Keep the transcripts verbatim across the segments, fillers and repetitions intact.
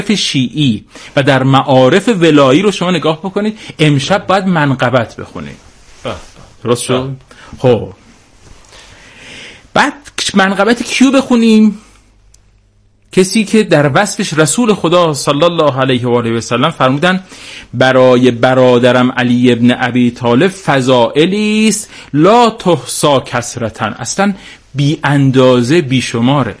شیعی و در معارف ولایی رو شما نگاه بکنید، امشب باید منقبت بخونید. درست شد؟ خب بعد منقبت کیو بخونیم؟ کسی که در وصفش رسول خدا صلی الله علیه و آله و سلم فرمودن برای برادرم علی ابن ابی طالب فضائلی است لا تحصا کثرتاً، اصلا بی اندازه بی شماره.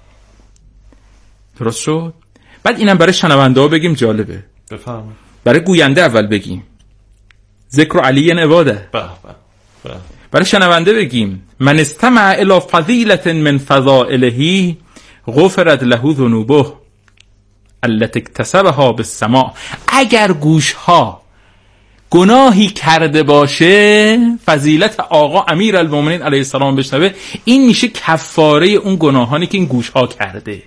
درست شد؟ بعد اینم برای شنونده ها بگیم، جالبه. بفرمایید. برای گوینده اول بگیم ذکر علی عباده. بله بله. برای شنونده بگیم من استمع الی فضیلة من فضائله غفرت له ذنوبه التي اکتسبها بالسماع. اگر گوش ها گناهی کرده باشه، فضیلت آقا امیر المومنین علیه السلام بشنوه، این میشه کفاره اون گناهانی که این گوش ها کرده.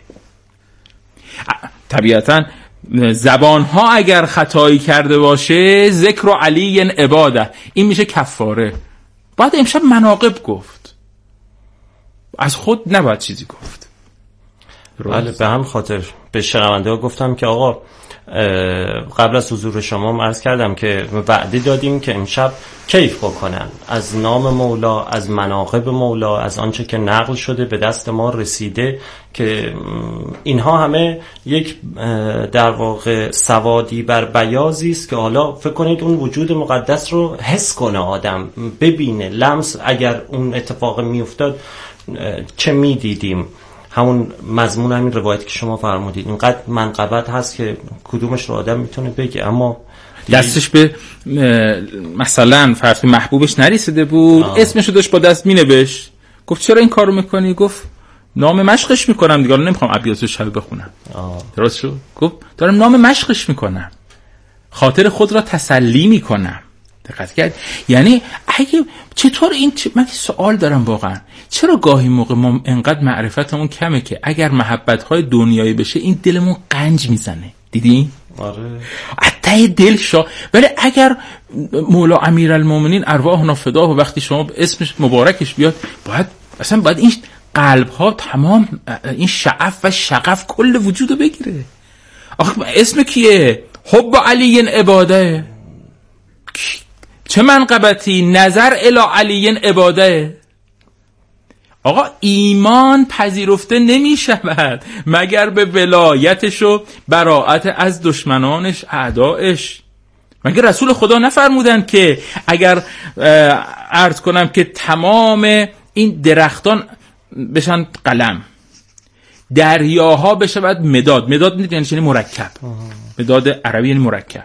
طبیعتاً زبان ها اگر خطایی کرده باشه، ذکر علی عباده، این میشه کفاره. بعد امشب مناقب گفت، از خود نباید چیزی گفت. بله، به هم خاطر به شنونده ها گفتم که آقا قبل از حضور شما عرض کردم که وعده دادیم که امشب کیف بکنن از نام مولا، از مناقب مولا، از آنچه که نقل شده به دست ما رسیده، که اینها همه یک در واقع سوادی بر بیاضی است که حالا فکر کنید اون وجود مقدس رو حس کنه آدم، ببینه، لمس، اگر اون اتفاق میافتاد چه میدیدیم. همون مضمون همین روایتی که شما فرمودید، اینقدر منقبت هست که کدومش رو آدم میتونه بگه، اما دستش به مثلا فرض محبوبش نرسیده بود، آه. اسمشو داشت با دست مینوشت، گفت چرا این کارو میکنی؟ گفت نام مشقش میکنم دیگه، نمیخوام ابیاتو شب بخونم. درست شد؟ گفت دارم نام مشقش میکنم، خاطر خود را تسلی میکنم. دقت کرد؟ یعنی اگه چطور این چ... من سوال دارم واقعا، چرا گاهی موقع ما انقدر معرفتمون کمه که اگر محبت‌های دنیایی بشه این دلمون قنج میزنه؟ دیدی؟ آره. عطای دل شا. ولی اگر مولا امیرالمومنین ارواحنا فداه و وقتی شما اسمش مبارکش بیاد، باید اصلا باید این قلب‌ها تمام این شعف و شغف کل وجودو بگیره. آخه اسم کیه؟ حب علی عباده. چه منقبتی؟ نظر الی علی عباده. آقا ایمان پذیرفته نمی شود مگر به ولایتش و براءت از دشمنانش، اعدائش. مگر رسول خدا نفرمودن که اگر عرض کنم که تمام این درختان بشن قلم، دریاها بشود مداد، مداد یعنی مرکب، مداد عربی یعنی مرکب،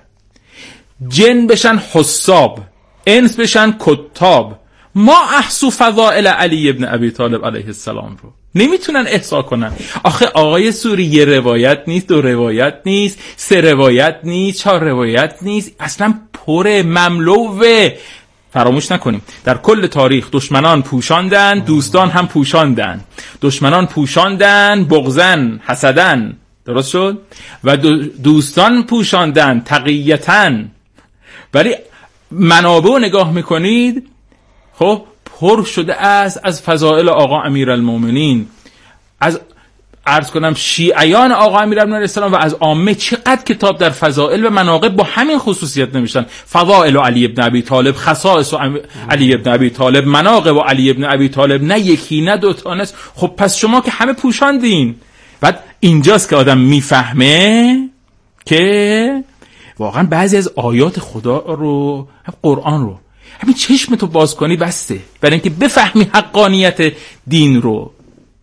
جن بشن حساب، انس بشن کتاب، ما احسو فضائل علی ابن ابی طالب علیه السلام رو نمیتونن احصا کنن. آخه آقای سوری یه روایت نیست، دو روایت نیست، سه روایت نیست، چهار روایت نیست، اصلا پر مملوه. فراموش نکنیم در کل تاریخ دشمنان پوشاندن، دوستان هم پوشاندن. دشمنان پوشاندن بغضن، حسدن، درست شد؟ و دوستان پوشاندن تقیتن. ولی منابع رو نگاه میکنید، خب پر شده است از فضائل آقا امیرالمومنین، از عرض کنم شیعیان آقا امیرالمومنین علیه السلام و از عامه. چقدر کتاب در فضائل و مناقب با همین خصوصیت نمیشن، فضائل علی ابن ابی طالب، خصائص علی ابن ابی طالب، مناقب علی ابن ابی طالب، نه یکی نه دو تا. خب پس شما که همه پوشاندین. بعد اینجاست که آدم میفهمه که واقعا بعضی از آیات خدا رو، قرآن رو، همین چشمتو باز کنی بسته، برای اینکه بفهمی حقانیت دین رو.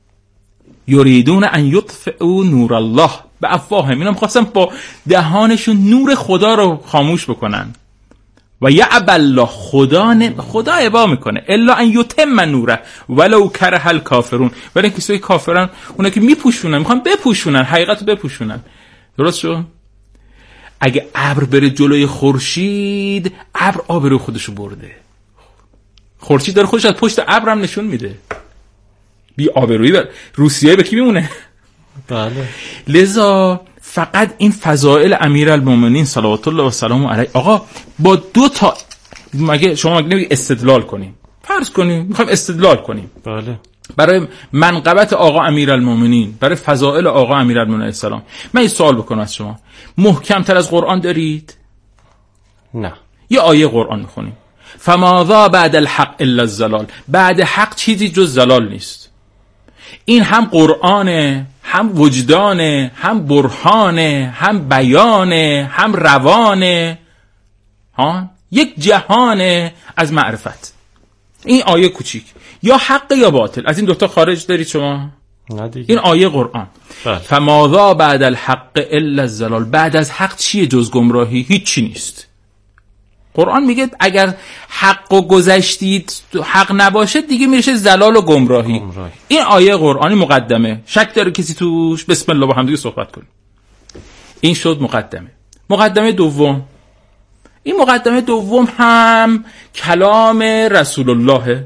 یریدون ان یطفئوا نور الله بافواههم، اینا می‌خواستن با دهانشون نور خدا رو خاموش بکنن. و یعبى الله، خدا نه خدا ابا میکنه، الا ان یتم نوره ولو کره الکافرون، ولی اینکه کسای کافرن اونا که میپوشونن، میخوان بپوشونن حقیقت رو بپوشونن. درست شد؟ اگه ابر بره جلوی خورشید، ابر آبرو خودشو برده. خورشید داره خودش از پشت ابر هم نشون میده. بی آبرویی بر روسیه به کی میمونه؟ بله. لذا فقط این فضائل امیرالمومنین صلوات الله و سلامه علیه، آقا با دو تا، مگه شما مگه نمیگی استدلال کنیم؟ فرض کنیم میخوایم استدلال کنیم. بله. برای منقبت آقا امیرالمومنین، برای فضائل آقا امیرالمومنین علیه السلام. من این سوال بکنم از شما، محکم تر از قرآن دارید؟ نه. یه آیه قرآن میخونیم، فماذا بعد الحق الا الضلال، بعد حق چیزی جز ضلال نیست. این هم قرآنه، هم وجدانه، هم برهانه، هم بیانه، هم روانه، ها، یک جهانه از معرفت. این آیه کوچیک، یا حق یا باطل، از این دوتا خارج دارید شما؟ نه دیگه. این آیه قرآن. فماذا بعد الحق الا الضلال، بعد از حق چیه جز گمراهی؟ هیچی نیست. قرآن میگه اگر حق و گذشتید حق نباشه دیگه میشه ضلال و گمراهی. گمراهی. این آیه قرآنی مقدمه. شک داره کسی توش؟ بسم الله با هم دیگه صحبت کنیم. این شد مقدمه. مقدمه دوم، این مقدمه دوم هم کلام رسول الله،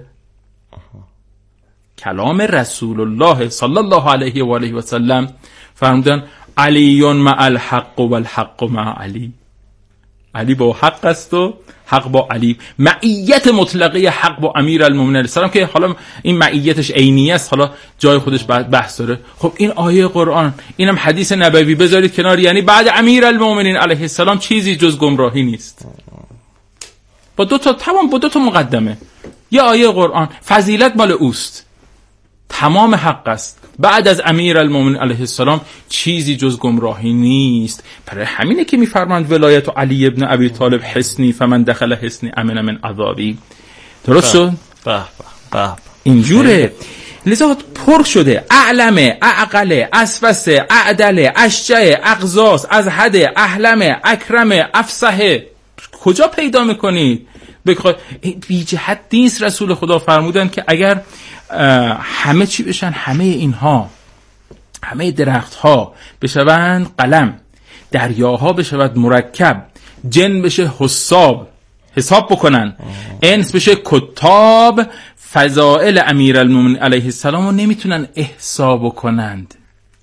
کلام رسول الله صلی الله علیه و آله و سلم. فرمودن علی مع الحق و الحق مع علی، علی با حق است و حق با علی. معیت مطلقه حق با امیرالمومنین علیه السلام که حالا این معیتش عینیه است، حالا جای خودش بحث داره. خب این آیه قرآن، اینم حدیث نبوی بذارید کنار، یعنی بعد امیرالمومنین علیه السلام چیزی جز گمراهی نیست. با دو تا تمام با دو تا مقدمه، یه آیه قرآن، فضیلت مال اوست، تمام حق است، بعد از امیرالمومنین علیه السلام چیزی جز گمراهی نیست. برای همینه که میفرماند ولایت علی ابن ابی طالب حصنی فمن دخل حصنی امن من عذابی. درست شد؟ به به به اینجوره. لذا پر شده اعلم، اعقل، اسفس، اعدل، اشجع، اقزاس، ازهد، احلم، اکرم، افصح. کجا پیدا میکنید؟ بخواد بی جهت نیست. رسول خدا فرمودن که اگر همه چی بشن، همه اینها، همه درخت ها بشوند قلم، دریاها بشود مرکب، جن بشه حساب، حساب بکنن، انس بشه کتاب، فضائل امیرالمومنین علیه السلام رو نمیتونن احساب کنند.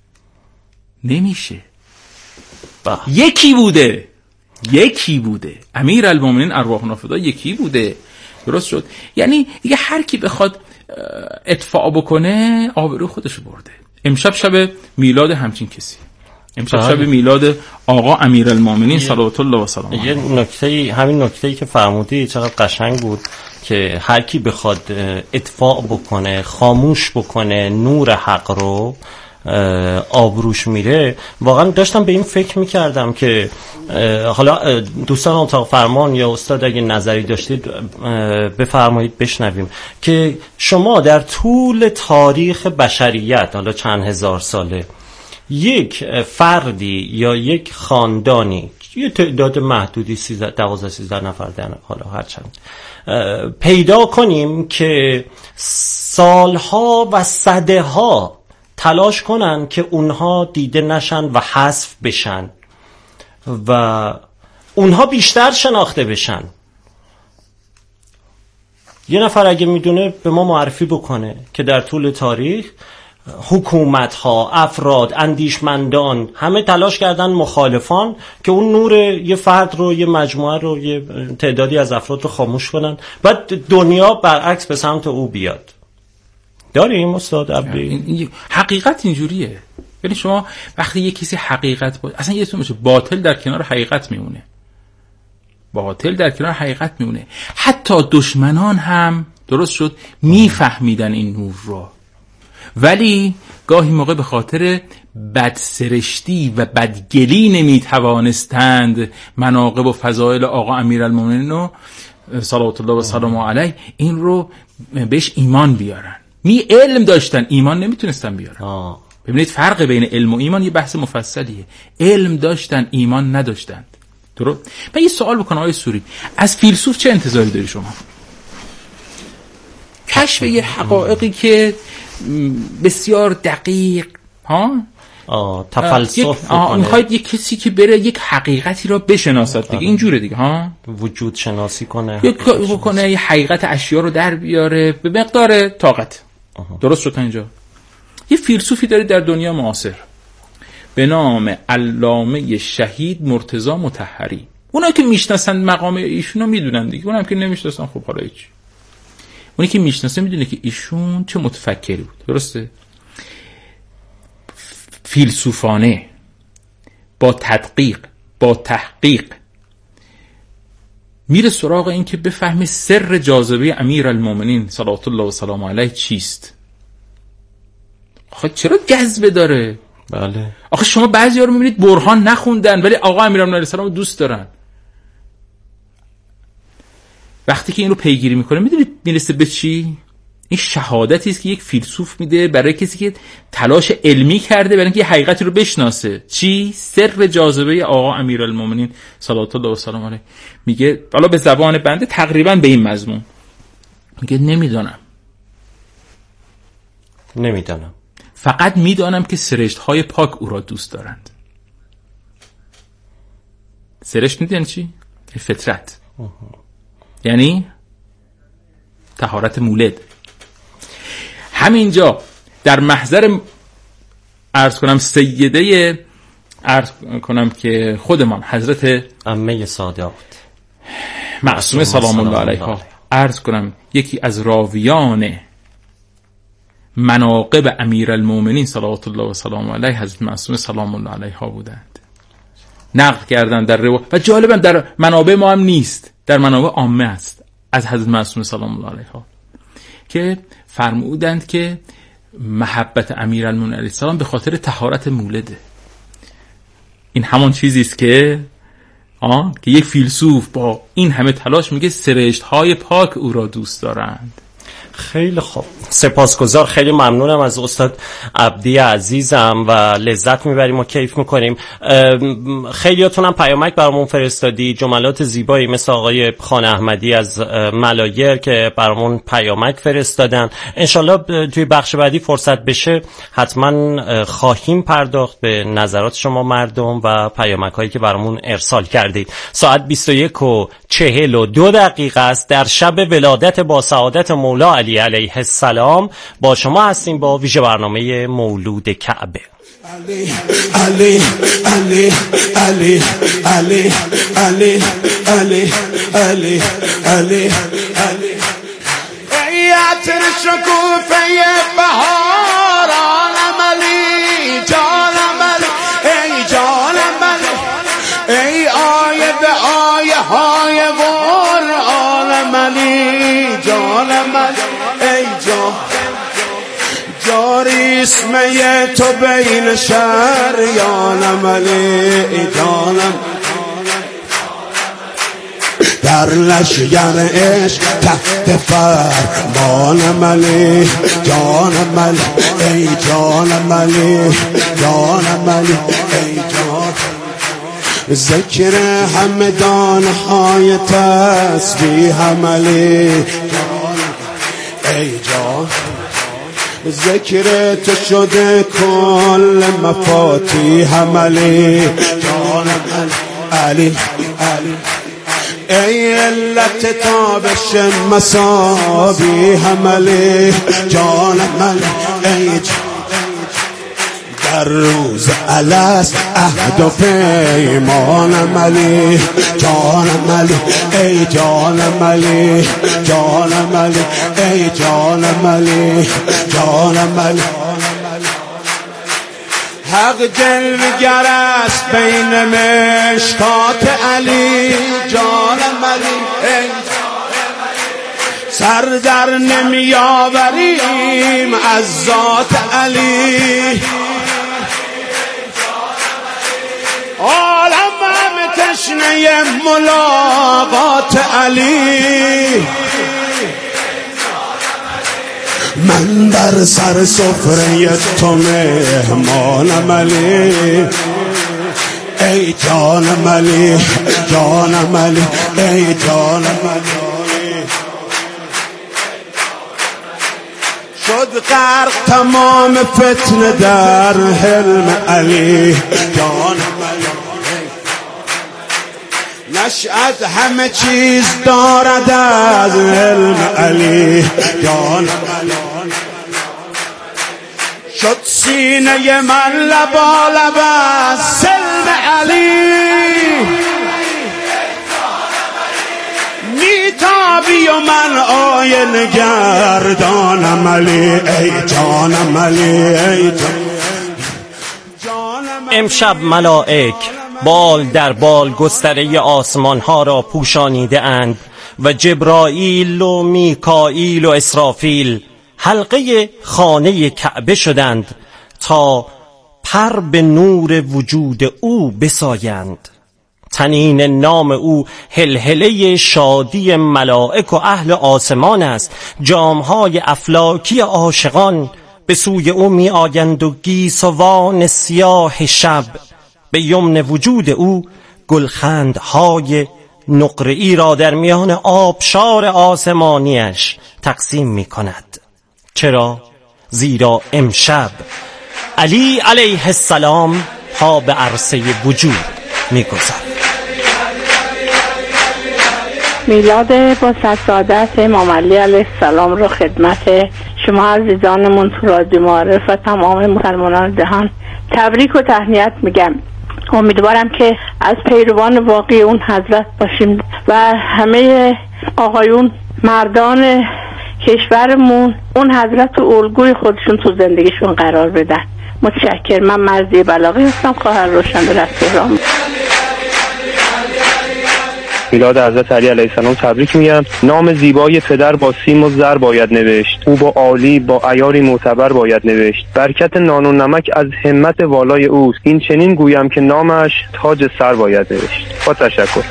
نمیشه. با. یکی بوده، یکی بوده امیرالمومنین ارواحنا فدا، یکی بوده. درست شد؟ یعنی دیگه هر کی بخواد ادفاع بکنه آبرو خودشو برده. امشب شب میلاد همچین کسی، امشب شب میلاد آقا امیرالمومنین صلوات الله و سلام علیه. یه نکته، همین نکته‌ای که فرمودی چقدر قشنگ بود که هر کی بخواد ادفاع بکنه، خاموش بکنه نور حق رو، آبروش میره. واقعا داشتم به این فکر میکردم که حالا دوستان اتاق فرمان یا استاد اگه نظری داشتید بفرمایید بشنویم که شما در طول تاریخ بشریت، حالا چند هزار ساله، یک فردی یا یک خاندانی، یه تعداد محدودی دوازده سیزده نفر در حالا هر چند پیدا کنیم که سالها و صده ها تلاش کنن که اونها دیده نشن و حذف بشن و اونها بیشتر شناخته بشن. یه نفر اگه میدونه به ما معرفی بکنه که در طول تاریخ حکومت ها، افراد، اندیشمندان همه تلاش کردن، مخالفان، که اون نور یه فرد رو، یه مجموعه رو، یه تعدادی از افراد رو خاموش کنن، بعد دنیا برعکس به سمت او بیاد. داریم استاد عبدی؟ حقیقت اینجوریه. یعنی شما وقتی یه کسی حقیقت بود، اصلا یه میشه باطل در کنار حقیقت میمونه، باطل در کنار حقیقت میمونه. حتی دشمنان هم درست شد میفهمیدن این نور رو، ولی گاهی موقع به خاطر بدسرشتی و بدگلی نمیتوانستند مناقب و فضائل آقا امیرالمومنین رو صلوات الله و سلام علیه این رو بهش ایمان بیارن. می علم داشتن، ایمان نمیتونستن بیارن. آه. ببینید فرق بین علم و ایمان یه بحث مفصلیه. علم داشتن، ایمان نداشتند. درست؟ من یه سوال بکنم آقای سوری، از فیلسوف چه انتظاری داری شما؟ کشف یه حقایقی که بسیار دقیق، ها؟ آه، تفلسف بکنه. میخواید یک کسی که بره یک حقیقتی را بشناسد دیگه، اینجوره دیگه، ها؟ وجود شناسی کنه، یک بکنه، یه حقیقت اشیا رو در بیاره به مقدار طاقت. آه. درست شد تا اینجا؟ یه فیلسوفی داره در دنیا معاصر به نام علامه شهید مرتضی مطهری. اونا که میشناسن مقام ایشونو میدونن دیگه، اونم که نمیشناسن خب حالا هیچ. اونی که میشناسه میدونه که ایشون چه متفکری بود. درسته؟ فیلسوفانه، با تدقیق، با تحقیق میره سراغ این که بفهمه سر جاذبه امیرالمومنین صلوات الله و سلام علیه چیست. آخه چرا جذبه داره؟ بله. آخه شما بعضی‌ها رو میبینید برهان نخوندن ولی آقا امیرالمومنین علیه السلام رو دوست دارن. وقتی که این رو پیگیری میکنه میدونید میرسه به چی؟ این شهادتی است که یک فیلسوف میده برای کسی که تلاش علمی کرده برای اینکه یه حقیقتی رو بشناسه. چی؟ سر جاذبه آقا امیرالمومنین صلوات الله و سلام علیه. میگه حالا به زبان بنده تقریبا به این مضمون، میگه نمیدانم نمیدانم فقط میدانم که سرشت های پاک او را دوست دارند. سرشت میدونی چی؟ فطرت. یعنی طهارت مولد. همینجا در محضر عرض کنم سیده عرض کنم که خودمان حضرت عمه صادقات معصومه سلام الله علیها عرض کنم یکی از راویان مناقب امیرالمومنین صلوات الله و سلام علیه حضرت معصومه سلام الله علیها بودند، نقل کردن در روا و جالبا در منابع ما هم نیست، در منابع عامه است از حضرت معصومه سلام الله علیها که فرمودند که محبت امیرالمومنین علیه السلام به خاطر طهارت مولده. این همان چیزی است که آه که یک فیلسوف با این همه تلاش میگه سرشت های پاک او را دوست دارند. خیلی خوب، سپاسگزار، خیلی ممنونم از استاد عبدی عزیزم و لذت میبریم و کیف میکنیم. خیلیاتون هم پیامک برامون فرستادی، جملات زیبایی مثل آقای خان احمدی از ملایر که برامون پیامک فرستادن. انشالله توی بخش بعدی فرصت بشه حتما خواهیم پرداخت به نظرات شما مردم و پیامک هایی که برامون ارسال کردید. ساعت بیست و یک و چهل و دو دقیقه است در شب ولادت با سعادت مولا علی علیه السلام. با شما هستیم با ویژه برنامه مولود کعبه. علی علی علی علی علی علی علی علی علی علی ای عطر شکوفه بهاران علی جانم علی ای جانم علی ای آیه به آیه های قرآن علی جانم علی ای جان جاری اسمه تو بین شریانم علی جانم در لشگر عشق تحت فرمانم علی جانم علی ای جانم علی جانم علی ای جان ذکر همدان های تسبیحم علی ای جان ذکر تو شده کل مفاتیحم علی جانم علی علی ای علت تابش مصابیحم علی جانم علی ای جان در روز الست عهد و پیمانم علی جانم علی ای جانم علی جانم علی ای جانم علی جانم علی حق جلوگر است بین مشکات علی جانم علی ای سر در نمی آوریم از ذات علی عالم هم تشنه ملاقات علی من در سر سفره تو مهمانم علی ای جانم علی جانم علی ای جانم علی شد غرق تمام فتنه در حلم علی جانم علی نشأت همه چیز دارد از علم علی جانم علی شد سینه من لبالب از سلم علی میتابی و من آینه گردانم علی ای جانم علی ای جانم. امشب ملائک بال در بال گستره آسمان ها را پوشانیده اند و جبرائیل و میکائیل و اسرافیل حلقه خانه کعبه شدند تا پر به نور وجود او بسایند. تنین نام او هلهله شادی ملائک و اهل آسمان است. جامهای افلاکی عاشقان به سوی او می آیند و گیسوان سیاه شب به یمن وجود او گلخندهای نقره‌ای را در میان آبشار آسمانیش تقسیم می کند. چرا؟ زیرا امشب علی علیه السلام پا به عرصه وجود می گذارد. میلاد با سعادت امام علی علیه السلام رو خدمت شما عزیزانمون تو رادیو معارف و تمام مسلمانان جهان تبریک و تهنیت میگم. امیدوارم که از پیروان واقعی اون حضرت باشیم و همه آقایون مردان کشورمون اون حضرت و الگوی خودشون تو زندگیشون قرار بدن. متشکرم. من مرضیه بلاغی هستم، خواهر روشن‌دل از تهران. میلاد حضرت علی علیه السلام تبریک میگم. نام زیبای پدر با سیم و زر باید نوشت، او با عالی با عیاری معتبر باید نوشت. برکت نان و نمک از همت والای اوست، این چنین گویم که نامش تاج سر باید نوشت. با تشکر.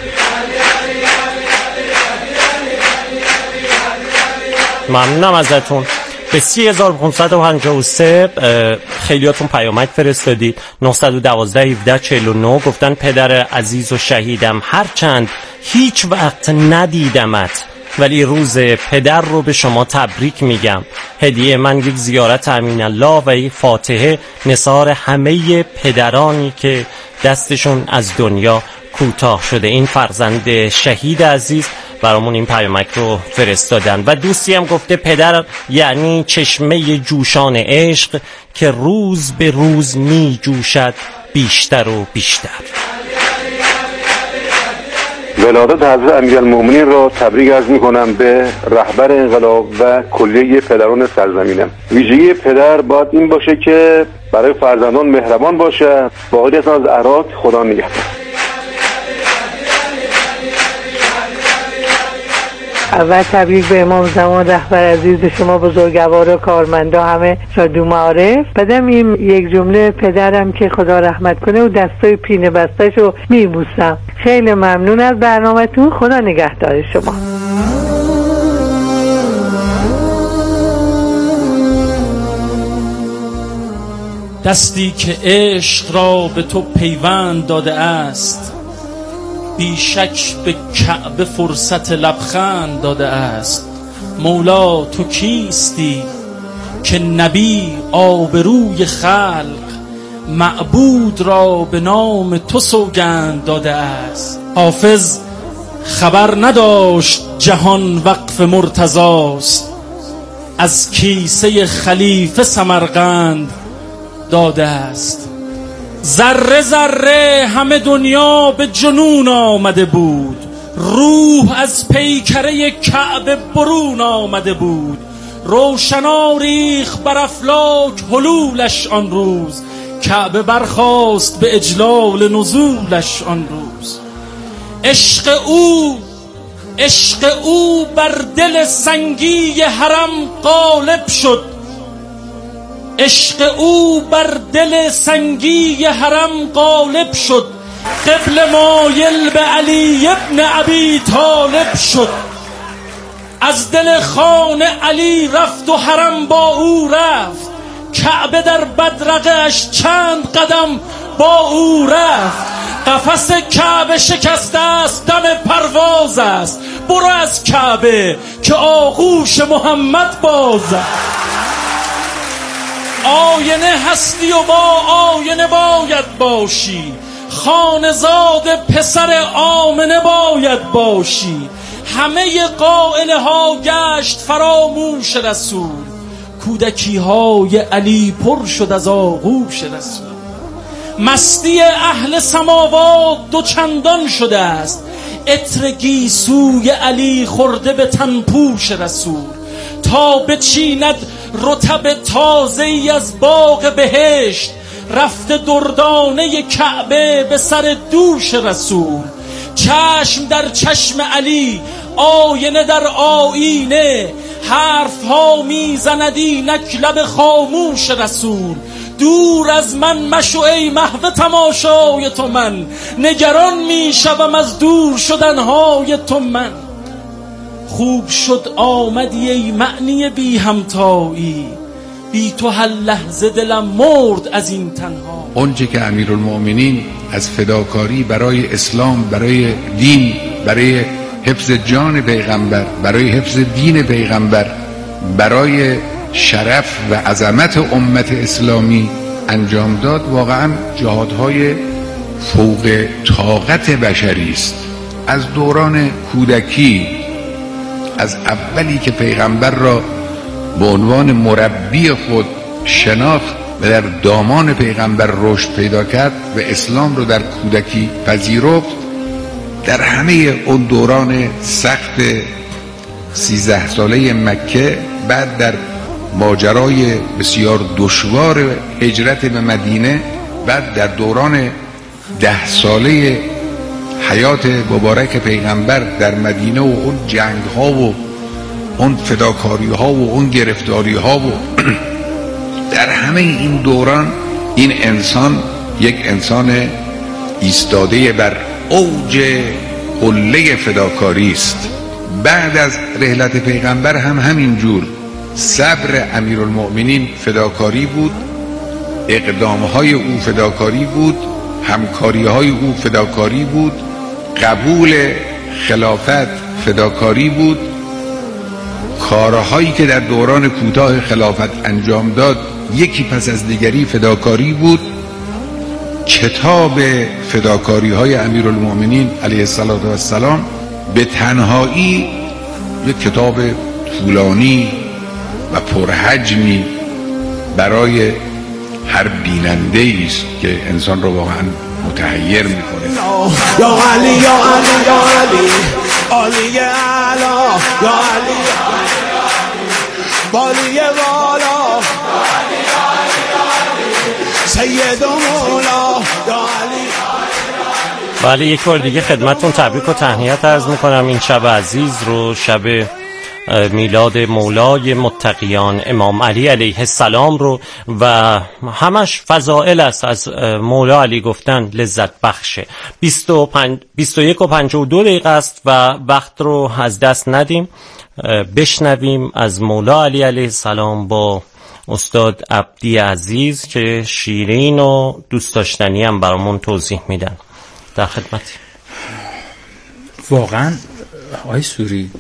ممنونم ازتون. به سی هزار و پانصد و پنجاه و سه خیلیاتون پیامک فرستادید. نه یک دو هفده چهل و نه گفتن پدر عزیز و شهیدم، هرچند هیچ وقت ندیدمت ولی روز پدر رو به شما تبریک میگم. هدیه من یک زیارت امین الله و یک فاتحه نثار همه پدرانی که دستشون از دنیا کوتاه شده. این فرزند شهید عزیز برامون این پیامک رو فرستادن. و دوستی هم گفته پدر یعنی چشمه جوشان عشق که روز به روز می جوشد بیشتر و بیشتر. ولادت حضرت امیرالمومنین را تبریک عرض میکنم به رهبر انقلاب و کلیه پدران سرزمینم. ویژگی پدر باید این باشه که برای فرزندان مهربان باشه. باقی از عراق خدا نگهدار. اول تبریک به امام زمان رهبر عزیز شما بزرگوار و کارمندا همه رادیو معارف. بعدم این یک جمله پدرم که خدا رحمت کنه و دستای پینه بسته‌شو میبوسم. خیلی ممنون از برنامه‌تون. خدا نگهدار شما. دستی که عشق را به تو پیوند داده است، بیشک به کعبه فرصت لبخند داده است. مولا تو کیستی که نبی آبروی خلق، معبود را به نام تو سوگند داده است. حافظ خبر نداشت جهان وقف مرتضاست، از کیسه خلیفه سمرقند داده است. ذره ذره همه دنیا به جنون آمده بود، روح از پیکره کعبه برون آمده بود. روشنا ریخ بر افلاک حلولش آن روز، کعبه برخاست به اجلال نزولش آن روز. عشق او عشق او بر دل سنگی حرم غالب شد، عشق او بر دل سنگی حرم غالب شد. قبل مایل به علی ابن ابی طالب شد، از دل خانه علی رفت و حرم با او رفت. کعبه در بدرقه اش چند قدم با او رفت. قفس کعبه شکسته است، دم پرواز است. برو از کعبه که آغوش محمد باز است. آینه هستی و با آینه باید باشی، خانزاد پسر آمنه باید باشی. همه قائله ها گشت فراموش رسول، کودکی های علی پر شد از آغوش رسول. مستی اهل سماوات دو چندان شده است، عطر گیسوی علی خورده به تن پوش رسول، تا بچیند رطب تازه ای از باغ بهشت، رفته دردانه کعبه به سر دوش رسول. چشم در چشم علی، آینه در آینه، حرف ها میزند اینک لب خاموش رسول. دور از من مشو ای محو تماشای تو، من نگران میشوم از دور شدنهای تو. من خوب شد آمدی ای معنی بی همتایی، بی تو هر لحظه دلم مرد از این تنها. اونچه که امیرالمؤمنین از فداکاری برای اسلام، برای دین، برای حفظ جان پیغمبر، برای حفظ دین پیغمبر، برای شرف و عظمت امت اسلامی انجام داد، واقعا جهادهای فوق طاقت بشری است. از دوران کودکی، از اولی که پیغمبر را به عنوان مربی خود شناخت و در دامان پیغمبر رشد پیدا کرد و اسلام رو در کودکی پذیرفت، در همه اون دوران سخت سیزده ساله مکه، بعد در ماجرای بسیار دشوار هجرت به مدینه، بعد در دوران ده ساله حیات مبارک پیغمبر در مدینه و اون جنگ ها و اون فداکاری ها و اون گرفتاری ها و در همه این دوران این انسان یک انسان ایستاده بر اوج قله فداکاری است. بعد از رحلت پیغمبر هم همین جور صبر امیرالمؤمنین فداکاری بود، اقدامهای او فداکاری بود، همکاریهای او فداکاری بود، قبول خلافت فداکاری بود، کارهایی که در دوران کوتاه خلافت انجام داد یکی پس از دیگری فداکاری بود. کتاب فداکاری های امیرالمؤمنین علیه السلام به تنهایی یک کتاب طولانی و پرحجمی برای هر بیننده است که انسان رو واقعا متحیر میکنه. یا علی یا علی یا علی علی اعلا یا علی بالی والا سید و مولا یا علی. بله، یک بار دیگه خدمتون تبریک و تهنیت عرض میکنم این شب عزیز رو، شب میلاد مولای متقیان امام علی علیه السلام رو، و همش فضائل است. از مولا علی گفتن لذت بخشه. بیست و یک و پنجاه و دو دقیقه است و وقت رو از دست ندیم، بشنویم از مولا علی علیه السلام با استاد عبدی عزیز که شیرین و دوست داشتنی هم برامون توضیح میدن. در خدمتی. واقعا آقای سوری،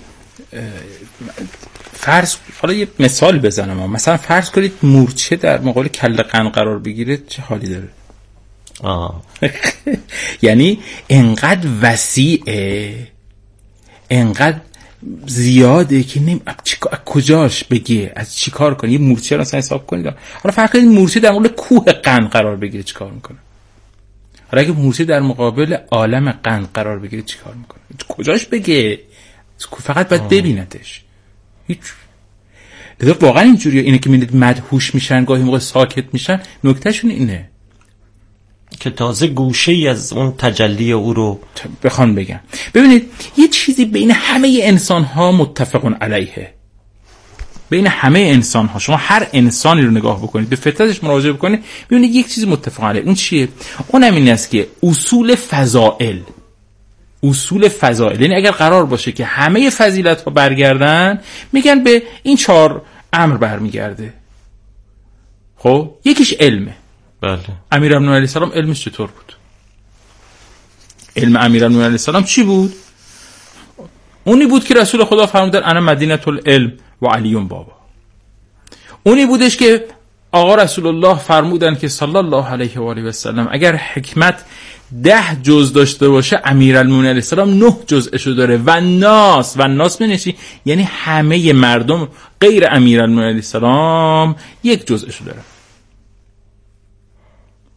فرض حالا یه مثال بزنم، مثلا فرض کنید مورچه در مقابل کله قند قرار بگیره چه حالی داره؟ آه. یعنی انقدر وسیعه، انقدر زیاده که نیم کجاش بگه، از چی کار کنی. یه مورچه رو مثلا حساب کنید، حالا فرض کنید مورچه در مقابل کوه قند قرار بگیره چی کار میکنه؟ حالا اگه مورچه در مقابل عالم قند قرار بگیره چی کار میکنه؟ کجاش بگه؟ فقط باید ببینتش. هیچ. لذا واقعا اینجوریه. اینه که میبینید مدهوش میشن، گاهی موقع ساکت میشن، نکتهشون اینه که تازه گوشه ای از اون تجلی او رو بخوان بگن. ببینید یه چیزی بین همه انسان ها متفقون علیه، بین همه انسان ها، شما هر انسانی رو نگاه بکنید، به فطرتش مراجعه بکنید، ببینید یک چیزی متفق علیه. اون چیه؟ اونم این است که اصول فضائل، اصول فضائل، یعنی اگر قرار باشه که همه فضیلت ها برگردن، میگن به این چهار امر برمیگرده. خب یکیش علمه. بله. امیرالمومنین علیه السلام علمش چطور بود؟ علم امیرالمومنین علیه السلام چی بود؟ اونی بود که رسول خدا فرمودن انا مدینه العلم و علیون بابا. اونی بودش که آقا رسول الله فرمودن که صلی الله علیه و آله و سلم اگر حکمت ده جز داشته باشه امیرالمومنین علیه السلام نه جزءشو داره. و ناس و ناس منشی یعنی همه مردم غیر امیرالمومنین علیه السلام یک جزءشو داره.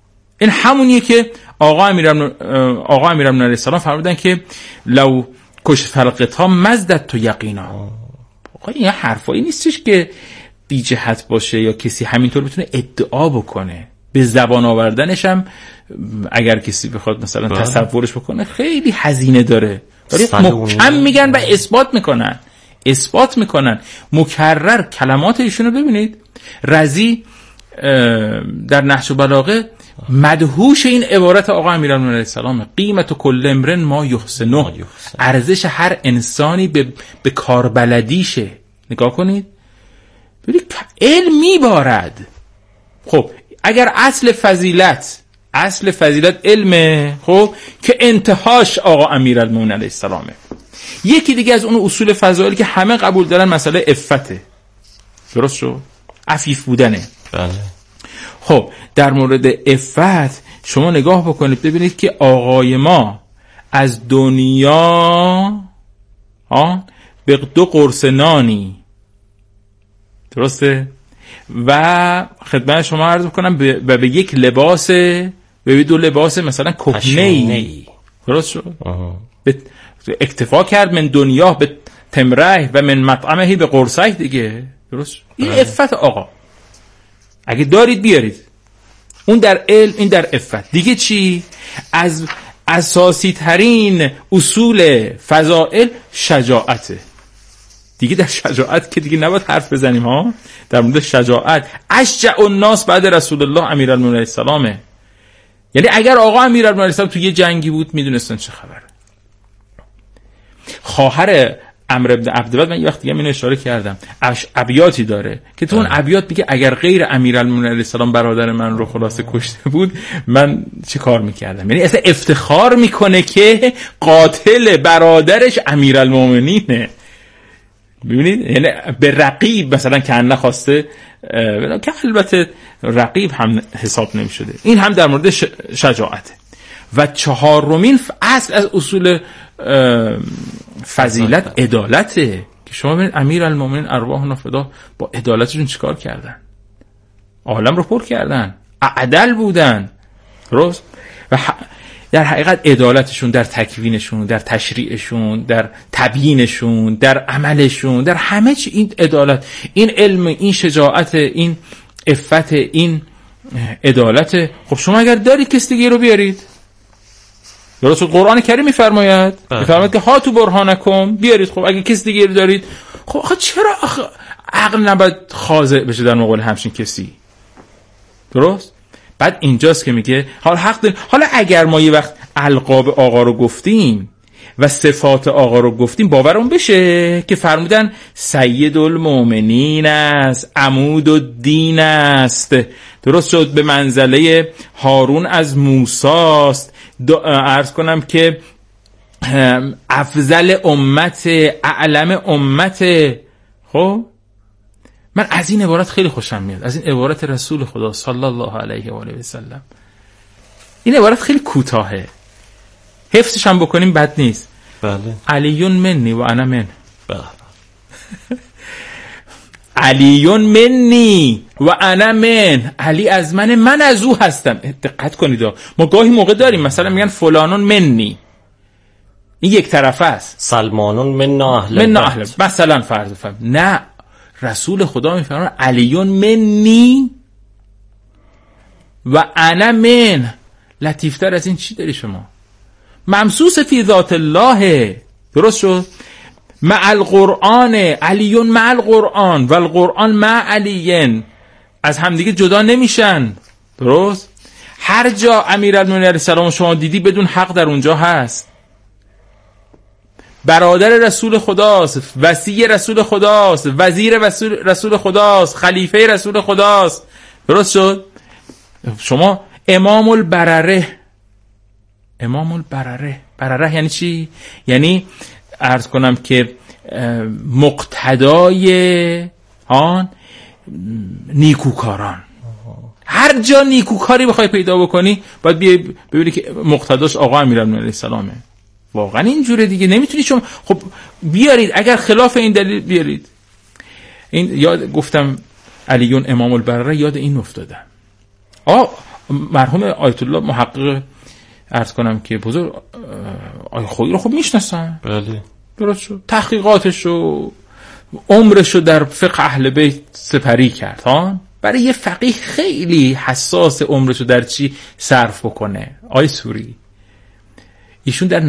این همونیه که آقا امیرالمومنین آقا امیرالمومنین علیه السلام فرمودن که لو کشف القطا مزدت تو یقینا. آقا این حرفایی نیستش که بی جهت باشه یا کسی همینطور بتونه ادعا بکنه. به زبان آوردنش هم اگر کسی بخواد مثلا باید. تصورش بکنه خیلی هزینه داره، ولی محکم میگن و اثبات میکنن اثبات میکنن مکرر کلمات ایشونو. ببینید رضی در نهج البلاغه مدهوش این عبارت آقا امیرالمومنین علیه السلام، قیمت کل امرئ ما یحسنه، ارزش هر انسانی به به کاربلدیشه. نگاه کنید ببینید علم میبارد. خب اگر اصل فضیلت اصل فضیلت علمه، خب که انتهاش آقا امیرالمومنین علیه السلامه. یکی دیگه از اون اصول فضائل که همه قبول دارن مسئله عفته. درست شد؟ عفیف بودنه. بله. خب در مورد عفت شما نگاه بکنید ببینید که آقای ما از دنیا ها به دو قرص نانی، درسته؟ و خدمت شما عرض بکنم به, به یک لباس، به دو لباس مثلا کهنه‌ای، درست شد؟ به اکتفا کرد من دنیا به تمره و من مطعمه به قرصه دیگه، درست؟ این عفت آقا اگه دارید بیارید. اون در علم، این در عفت. دیگه چی؟ از اساسی ترین اصول فضائل شجاعته. دیگه در شجاعت که دیگه نباید حرف بزنیم ها. در مورد شجاعت اشجع الناس بعد رسول الله امیرالمومنین علیه السلامه. یعنی اگر آقا امیرالمومنین علیه السلام تو یه جنگی بود میدونستن چه خبره. خواهر عمرو بن عبدود، من یه وقت دیگه اینو اشاره کردم، ابیاتی داره که تو اون ابیات میگه اگر غیر امیرالمومنین علیه السلام برادر من رو خلاصه کشته بود من چه کار میکردم. یعنی اصلا افتخار میکنه که قاتل برادرش امیرالمومنینه. ببینید یعنی به رقیب مثلا که نخواسته، که البته رقیب هم حساب نمیشده. این هم در مورد شجاعته. و چهارمین اصل از اصول فضیلت عدالته که شما ببینید امیرالمومنین ارواحنا فدا با عدالتشون چیکار کردن؟ عالم رو پر کردن، عدل بودن، درست؟ و در حقیقت عدالتشون در تکوینشون، در تشریعشون، در تبیینشون، در عملشون، در همه چی این عدالت، این علم، این شجاعت، این عفت، این عدالت. خب شما اگر دارید کسی دیگه رو بیارید. درست؟ قرآن کریم میفرماید میفرماید که ها تو برهانکم، بیارید. خب اگه کسی دیگه رو دارید، خب آخه چرا آخه عقل نباید خاضع بشه در مقابل همچین کسی؟ درست؟ بعد اینجاست که میگه حالا حق داریم. حالا اگر ما یه وقت القاب آقا رو گفتیم و صفات آقا رو گفتیم باورون بشه که فرمودن سید المؤمنین است، عمود الدین است، درست شد، به منزله هارون از موسی است، عرض کنم که افضل امت، اعلم امت. خب من از این عبارت خیلی خوشم میاد، از این عبارت رسول خدا صلی الله علیه و آله و سلم. این عبارت خیلی کوتاهه، حفظش هم بکنیم بد نیست. بله. علیون منی و انا من. بله. علیون منی و انا من. علی از من، من از او هستم. دقت کنید ما گاهی موقع داریم مثلا میگن فلانون منی، این یک طرفه است. سلمانون من اهل من اهل مثلا فرض فهم. نه، رسول خدا میفرماید علیون منی و انا من. لطیفتر از این چی داری شما؟ ممسوس فی ذات الله. درست شد؟ مع القرآن، علیون مع القرآن و القرآن مع علیین، از همدیگه جدا نمیشن. درست؟ هر جا امیرالمومنین علیه السلام شما دیدی بدون حق در اونجا هست. برادر رسول خداست، وصی رسول خداست، وزیر رسول خداست، خلیفه رسول خداست. درست شد؟ شما امام البرره، امام البرره، برره یعنی چی؟ یعنی عرض کنم که مقتدای آن نیکوکاران. هر جا نیکوکاری بخوای پیدا بکنی باید بیای ببینی که مقتداش آقا امیرالمومنین علیه السلامه. واقعا اینجوره دیگه، نمیتونی شما خب بیارید اگر خلاف این دلیل بیارید. این یاد گفتم علیون امام البرره، یاد این افتادم. آقا مرحوم آیت الله محقق عرض کنم که بزرگ آیه خویی رو خوب میشناسن. بله درست شد. تحقیقاتش و عمرش رو در فقه اهل بیت سپری کرد ها. برای یه فقیه خیلی حساس عمرش رو در چی صرف بکنه. آیه سوری ایشون در